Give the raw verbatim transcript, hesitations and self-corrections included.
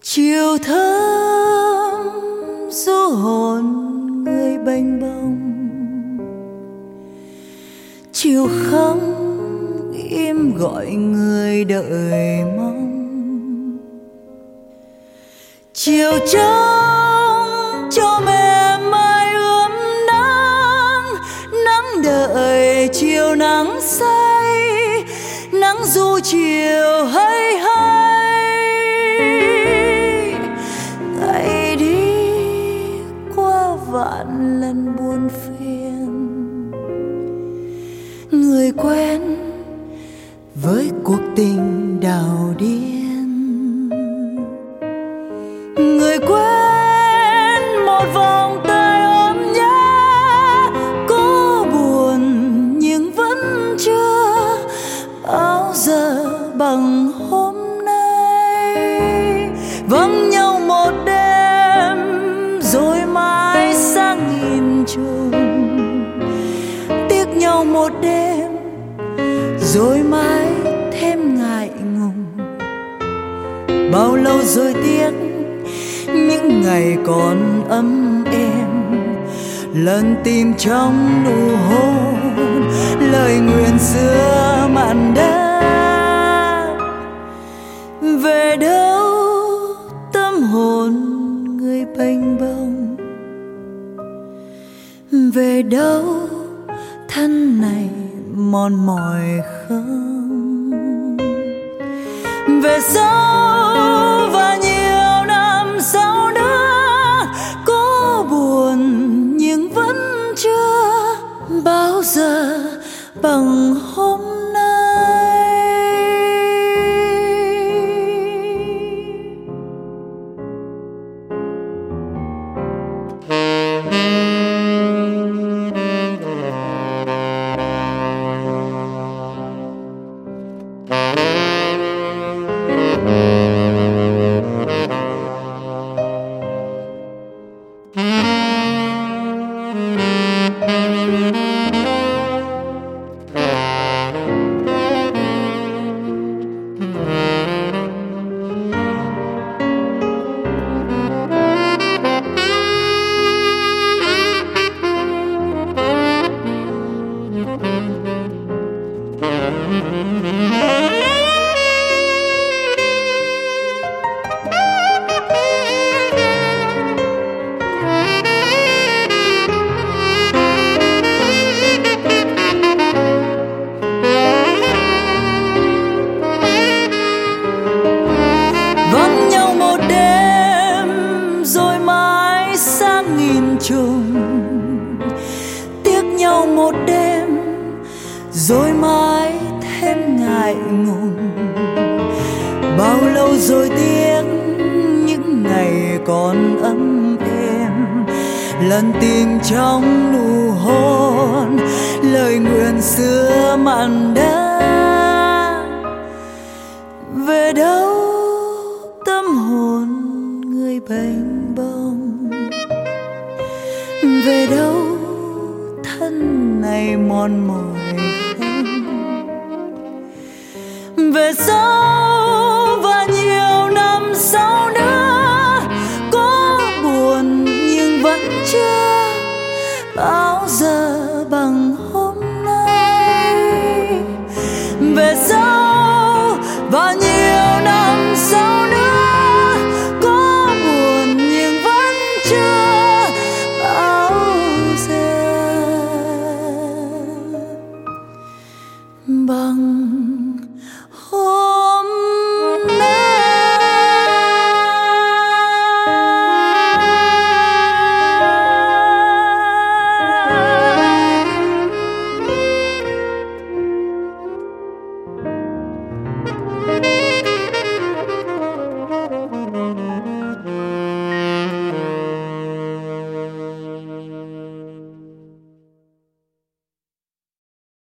Chiều thơm du hồn người bềnh bông, chiều không im gọi người đợi mong. Chiều trông cho mềm mại ươm nắng, nắng đợi chiều nắng say, nắng du chiều hay hay. Ngày đi qua vạn lần buồn phiền, người quen với cuộc tình đào điên. Người quen một vòng tay ôm nhé, có buồn nhưng vẫn chưa bao giờ bằng hôm nay. Vắng nhau một đêm rồi mãi sang nghìn trùng, tiếc nhau một đêm rồi mãi thêm ngại ngùng. Bao lâu rồi tiếc những ngày còn ấm êm, lần tìm trong nụ hôn lời nguyện xưa mặn đắng. Về đâu tâm hồn người bềnh bông, về đâu thân này mòn mỏi không. Về sau và nhiều năm sau nữa, có buồn nhưng vẫn chưa bao giờ bằng hôm nay. Vắng nhau một đêm rồi mãi sang nghìn trùng, tiếc nhau một đêm rồi mãi thêm ngại ngùng. Bao lâu rồi tiếc những ngày còn ấm êm, lần tìm trong nụ hôn lời nguyện xưa mặn đắng. Về đâu tâm hồn người bềnh bông, về đâu thân này mòn mỏi không. Về sau và nhiều năm sau nữa, có buồn nhưng vẫn chưa bao giờ bằng hôm nay. Về sau và nhiều năm sau nữa, có buồn nhưng vẫn chưa bao giờ bằng